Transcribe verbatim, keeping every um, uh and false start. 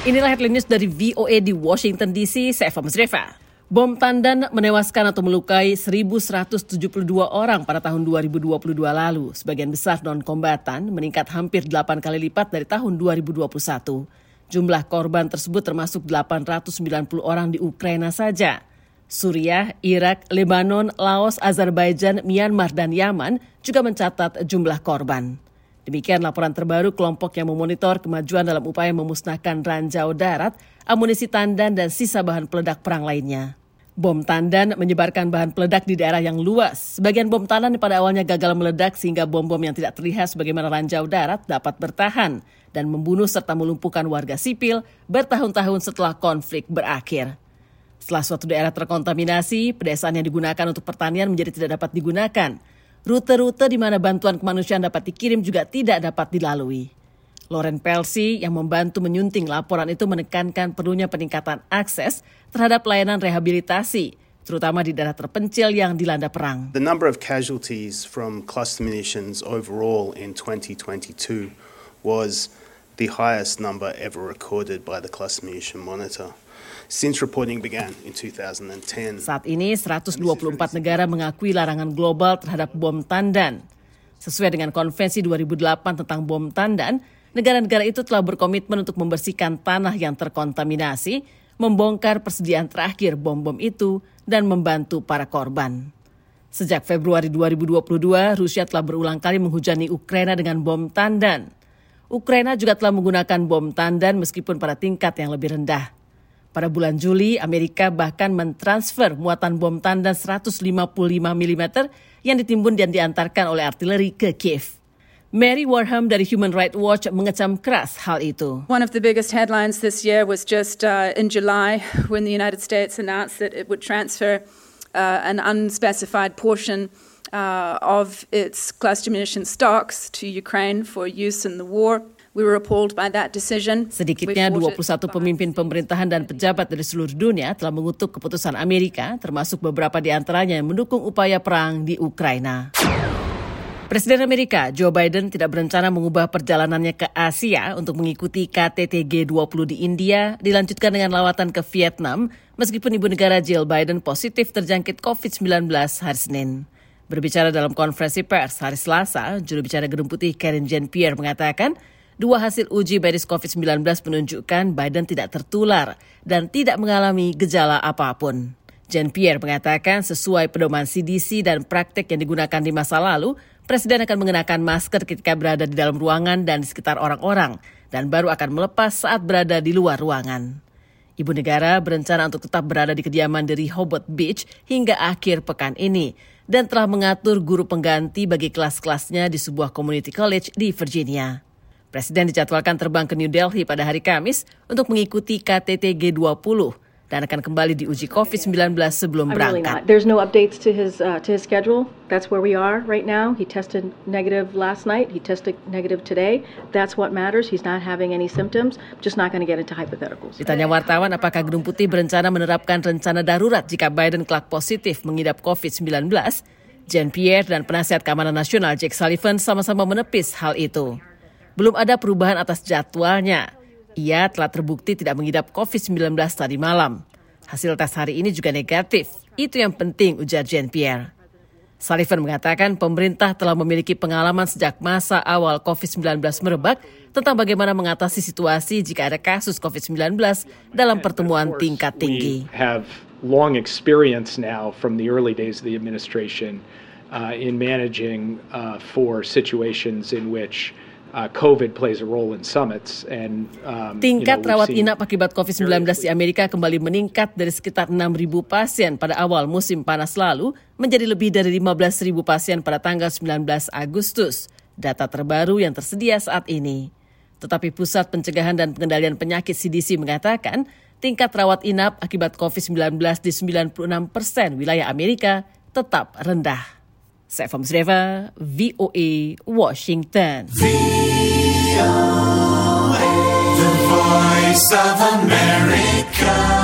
Inilah headline news dari V O A di Washington D C, saya Eva Musreva. Bom tandan menewaskan atau melukai seribu seratus tujuh puluh dua orang pada tahun dua ribu dua puluh dua lalu. Sebagian besar non-kombatan, meningkat hampir delapan kali lipat dari tahun dua ribu dua puluh satu. Jumlah korban tersebut termasuk delapan ratus sembilan puluh orang di Ukraina saja. Suriah, Irak, Lebanon, Laos, Azerbaijan, Myanmar, dan Yaman juga mencatat jumlah korban. Demikian laporan terbaru kelompok yang memonitor kemajuan dalam upaya memusnahkan ranjau darat, amunisi tandan, dan sisa bahan peledak perang lainnya. Bom tandan menyebarkan bahan peledak di daerah yang luas. Sebagian bom tandan pada awalnya gagal meledak sehingga bom-bom yang tidak terlihat sebagaimana ranjau darat dapat bertahan dan membunuh serta melumpuhkan warga sipil bertahun-tahun setelah konflik berakhir. Setelah suatu daerah terkontaminasi, pedesaan yang digunakan untuk pertanian menjadi tidak dapat digunakan. Rute-rute di mana bantuan kemanusiaan dapat dikirim juga tidak dapat dilalui. Lauren Pelsi yang membantu menyunting laporan itu menekankan perlunya peningkatan akses terhadap layanan rehabilitasi, terutama di daerah terpencil yang dilanda perang. The number of casualties from cluster munitions overall in twenty twenty-two was the highest number ever recorded by the Cluster Munition Monitor since reporting began in two thousand ten. Saat ini seratus dua puluh empat negara mengakui larangan global terhadap bom tandan. Sesuai dengan Konvensi dua ribu delapan tentang bom tandan, negara-negara itu telah berkomitmen untuk membersihkan tanah yang terkontaminasi, membongkar persediaan terakhir bom-bom itu, dan membantu para korban. Sejak Februari dua ribu dua puluh dua, Rusia telah berulang kali menghujani Ukraina dengan bom tandan. Ukraina juga telah menggunakan bom tandan meskipun pada tingkat yang lebih rendah. Pada bulan Juli, Amerika bahkan mentransfer muatan bom tandan seratus lima puluh lima milimeter yang ditimbun dan diantarkan oleh artileri ke Kiev. Mary Warham dari Human Rights Watch mengecam keras hal itu. One of the biggest headlines this year was just uh, in July when the United States announced that it would transfer uh, an unspecified portion uh, of its cluster munition stocks to Ukraine for use in the war. We were appalled by that decision. Sedikitnya dua puluh satu pemimpin pemerintahan dan pejabat dari seluruh dunia telah mengutuk keputusan Amerika, termasuk beberapa di antaranya yang mendukung upaya perang di Ukraina. Presiden Amerika Joe Biden tidak berencana mengubah perjalanannya ke Asia untuk mengikuti K T T G dua puluh di India, dilanjutkan dengan lawatan ke Vietnam, meskipun ibu negara Jill Biden positif terjangkit covid sembilan belas hari Senin. Berbicara dalam konferensi pers hari Selasa, juru bicara Gedung Putih Karine Jean-Pierre mengatakan, dua hasil uji medis covid sembilan belas menunjukkan Biden tidak tertular dan tidak mengalami gejala apapun. Jean-Pierre mengatakan sesuai pedoman C D C dan praktik yang digunakan di masa lalu, Presiden akan mengenakan masker ketika berada di dalam ruangan dan di sekitar orang-orang, dan baru akan melepas saat berada di luar ruangan. Ibu negara berencana untuk tetap berada di kediaman di Rehoboth Beach hingga akhir pekan ini, dan telah mengatur guru pengganti bagi kelas-kelasnya di sebuah community college di Virginia. Presiden dijadwalkan terbang ke New Delhi pada hari Kamis untuk mengikuti K T T G dua puluh dan akan kembali diuji covid sembilan belas sebelum berangkat. Really There's no updates to his uh, to his schedule. That's where we are right now. He tested negative last night. He tested negative today. That's what matters. He's not having any symptoms. Just not going to get into hypotheticals. Ditanya wartawan apakah Gedung Putih berencana menerapkan rencana darurat jika Biden kelak positif mengidap covid sembilan belas, Jean-Pierre dan penasihat keamanan nasional Jake Sullivan sama-sama menepis hal itu. Belum ada perubahan atas jadwalnya. Ia telah terbukti tidak mengidap covid sembilan belas tadi malam. Hasil tes hari ini juga negatif. Itu yang penting, ujar Jean-Pierre. Sullivan mengatakan pemerintah telah memiliki pengalaman sejak masa awal covid sembilan belas merebak tentang bagaimana mengatasi situasi jika ada kasus covid sembilan belas dalam pertemuan tingkat tinggi. We have long experience now from the early days of the administration uh, in managing uh, for situations in which Uh, COVID plays a role in summits and um, tingkat you know, rawat inap akibat covid sembilan belas di Amerika kembali meningkat dari sekitar enam ribu pasien pada awal musim panas lalu menjadi lebih dari lima belas ribu pasien pada tanggal sembilan belas Agustus, data terbaru yang tersedia saat ini. Tetapi Pusat Pencegahan dan Pengendalian Penyakit C D C mengatakan tingkat rawat inap akibat covid sembilan belas di sembilan puluh enam persen wilayah Amerika tetap rendah. Saya Eva Musreva, V O A, Washington. V O A, the voice of America.